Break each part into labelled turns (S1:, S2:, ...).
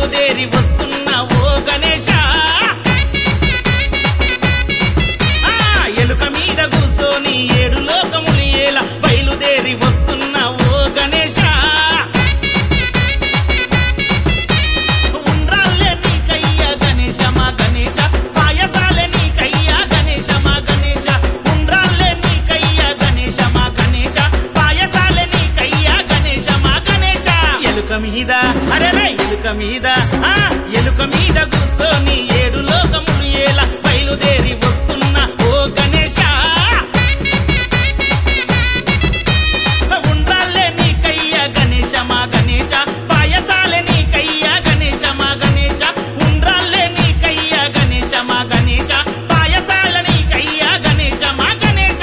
S1: బయలుదేరి వస్తున్న ఓ గణేశ ఎలుక మీద కూసోని ఏడు లోకములు ఏల బయలుదేరి వస్తున్న ఓ గణేశ ఉండ్రాళ్ళే నీకయ్యా గణేశ మా గణేశ పాయసాలే నీకయ్యా గణేశ మా గణేశ ఉండ్రాళ్ళే నీకయ్యా గణేశ మా గణేశ పాయసాలే నీకయ్యా గణేశ మా గణేశ ఎలుక మీద అరెరే ఎలుక మీద ఎలుక మీద కూసోని ఏడు లోకములు ఏల బయలుదేరి వస్తున్న ఓ గణేశ ఉండ్రాళ్ళే నీకయ్యా గణేశ మా గణేశ పాయసాలే నీకయ్యా గణేశ మా గణేశ ఉండ్రాళ్ళే నీకయ్యా గణేశ మా గణేశ పాయసాల నీకయ్యా గణేశ మా గణేశ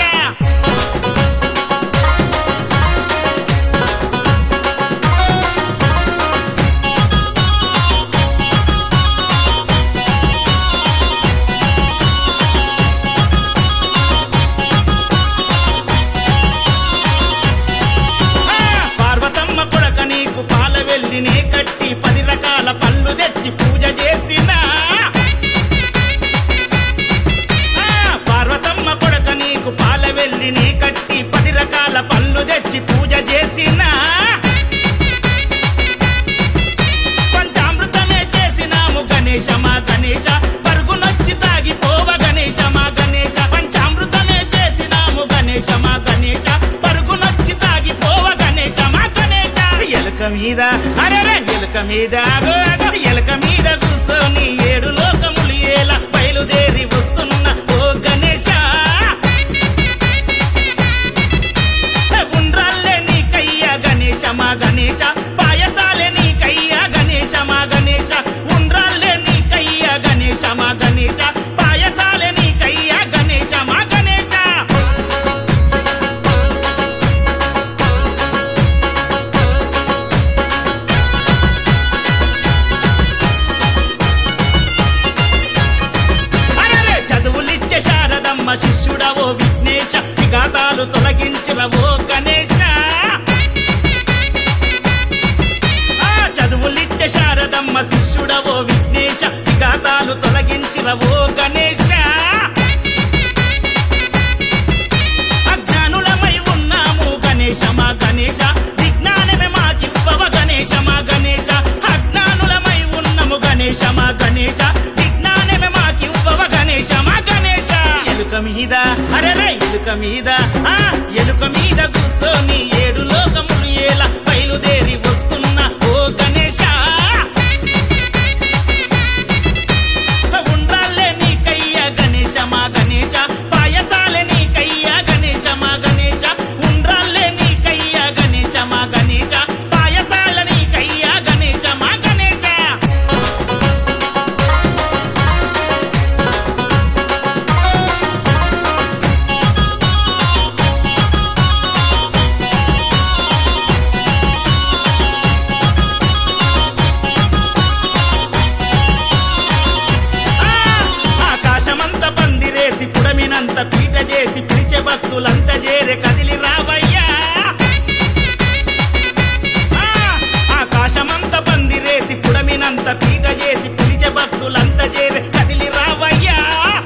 S1: పార్వతమ్మ కొడక నీకు పాల వెల్లినే కట్టి 10 రకాల పళ్ళు తెచ్చి పూజ చేసిన పార్వతమ్మ కొడక నీకు పాల వెల్లినే కట్టి 10 రకాల పళ్ళు తెచ్చి పూజ చేసిన పంచామృతమే చేసినాము గణేశ మా గణేశ పరుగునొచ్చి తాగిపోవ గణేశ మా గణేశ పంచామృతమే చేసినాము గణేశ మా గణేశ పరుగునొచ్చి తాగిపోవ గణేశ మా గణేశ ఎలుక మీద అరెరే ఎలుక మీద అగో అగో ఎలుక మీద కూసోని ఏడు లోకములు ఏల బయలుదేరి వస్తున్న ఓ గణేశ ఉండ్రాళ్ళే నీకయ్యా గణేశ మా గణేశ పాయసాలే నీకయ్యా గణేశ మా గణేశ ఉండ్రాళ్ళే నీకయ్యా గణేశ మా గణేశ పాయసాలే నీకయ్యా గణేశ మా గణేశ అరెరే చదువులిచ్చే శారదమ్మ శిష్యుడవో విఘ్నేశ విఘాతాలు తొలగించలవో గణేశ చదువులిచ్చే శారదమ్మ శిష్యుడవో విఘ్నేశ విఘాతాలు తొలగించలవో గణేశ అజ్ఞానులమై ఉన్నాము గణేశ మా గణేశ విజ్ఞానమే మాకివ్వవ గణేశ మా గణేశ అజ్ఞానులమై ఉన్నాము గణేశ మా గణేశ విజ్ఞానమే మాకివ్వవ గణేశ మా గణేశ ఎలుక మీద అరెరే ఎలుక మీద ఎలుక మీద కూసోని ఏడు లోకములు ఏల బయలుదేరి వస్తున్న ఓ గణేశ ఉండ్రాళ్ళే నీకయ్యా గణేశ మా గణేశ పాయసాలే నీకయ్యా గణేశ మా గణేశ ఉండ్రాళ్ళే నీకయ్యా గణేశ మా గణేశ పాయసాల నీకయ్యా గణేశ మా గణేశ ఆకాశమంత పందిరేసి పుడమినంత పీట చేసి పిలిచే భక్తులంత చేరే కదిలి రావయ్యా ఆకాశమంత పందిరేసి పుడమినంత పీట చేసి పిలిచే భక్తులంత చేరే కదిలి రావయ్యా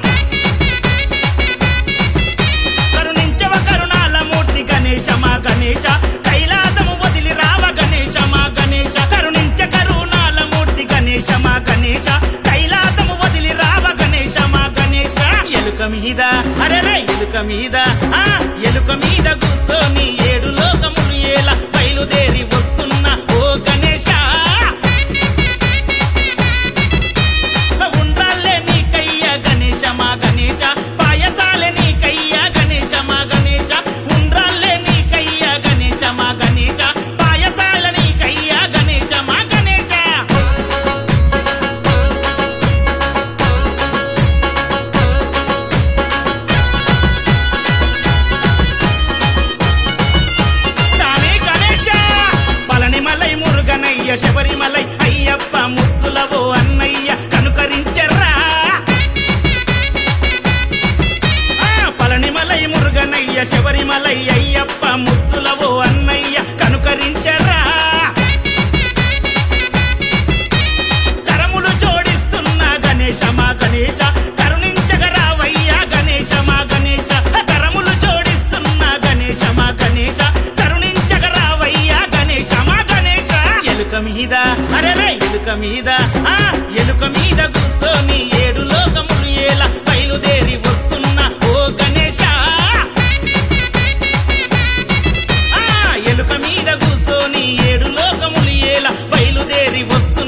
S1: కరుణించవ కరుణాల మూర్తి గణేశ మా గణేశ కైలాసము వదిలి రావ గణేశ మా గణేశ కరుణించ కరుణాల మూర్తి గణేశ మా గణేశ కైలాసము వదిలి రావ గణేశ మా గణేశ ఎలుక మీద అరెరే ఎలుక మీద ఎలుక మీద కూసోని ఏడు లోకములు ఏల బయలుదేరి వస్తున్న ఓ గణేశ ఉండ్రాళ్ళే నీకయ్యా గణేశ మా గణేశ పాయసాలే నీకయ్యా గణేశ మా గణేశ ఉండ్రాళ్ళే నీకయ్యా గణేశ మా గణేశ పాయసాల నీకయ్యా గణేశ మా గణేశ స్వామి గణేశ అరెరే ఎలుక మీద ఎలుక మీద కూర్చొని ఏడు లోకములు ఏలా బయలుదేరి వస్తున్నా ఓ గణేశ ఎలుక మీద కూర్చొని ఏడు లోకములు ఏలా బయలుదేరి వస్తున్నా